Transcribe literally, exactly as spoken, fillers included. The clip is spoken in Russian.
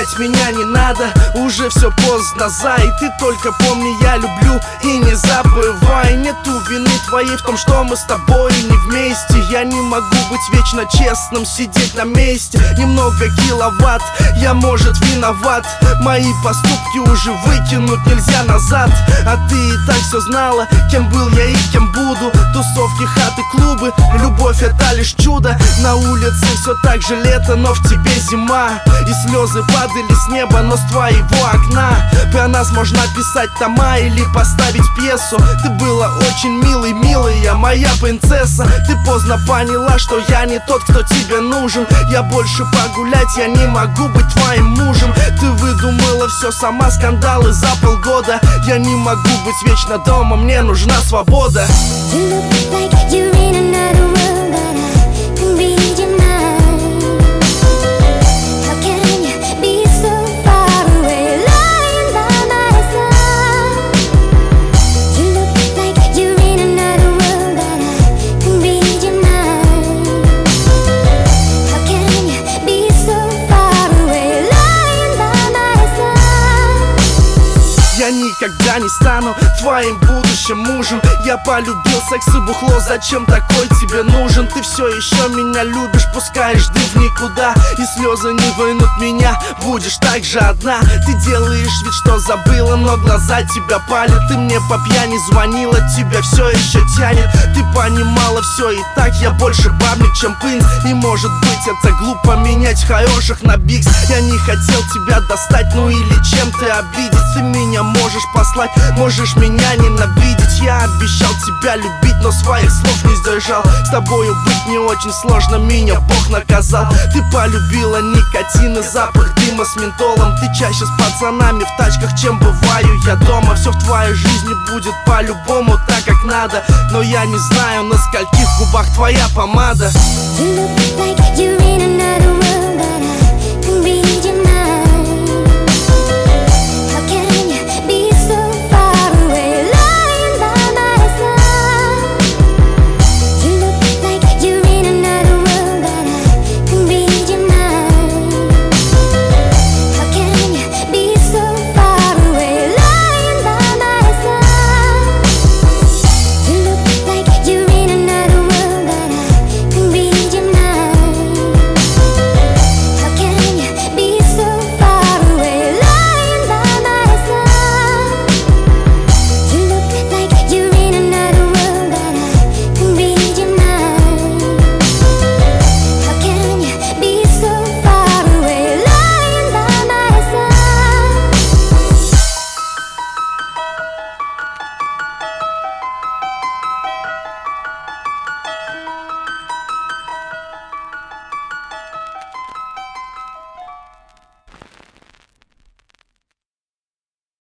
Обвинять меня не надо, уже все поздно, зай. Ты только помни, я люблю и не забывай. Нету вины твоей в том, что мы с тобой не вместе. Я не могу быть вечно честным, сидеть на месте. Немного киловатт, я, может, виноват. Мои поступки уже выкинуть нельзя назад. А ты и так все знала, кем был я и кем буду. Тусовки, хаты, клубы, любовь — это лишь чудо. На улице все так же лето, но в тебе зима. И слезы падали с неба, но с твоего окна. Про нас можно писать тома или поставить пьесу. Ты была очень милой, милая моя принцесса. Ты поздно поняла, что я не тот, кто тебе нужен. Я больше погулять, я не могу быть твоим мужем. Ты выдумала все сама, скандалы за полгода. Я не могу быть вечно дома, мне нужна свобода. Я никогда не стану твоим будущим мужем. Я полюбил секс и бухло, зачем такой тебе нужен? Ты все еще меня любишь, пускаешь дым в никуда. И слезы не вынут меня, будешь так же одна. Ты делаешь вид, что забыла, но глаза тебя палят. Ты мне по пьяни звонила, тебя все еще тянет. Ты понимала все и так, я больше бабник, чем принц. И может быть это глупо менять хороших на бикс. Я не хотел тебя достать, ну или чем-то обидеть. Ты меня можешь послать, можешь меня ненавидеть. Я обещал тебя любить, но своих слов не сдержал. С тобою быть не очень сложно, меня Бог наказал. Ты полюбила никотин и запах дыма с ментолом. Ты чаще с пацанами в тачках, чем бываю я дома. Все в твоей жизни будет по-любому так, как надо. Но я не знаю, на скольких губах твоя помада. You look like you're in another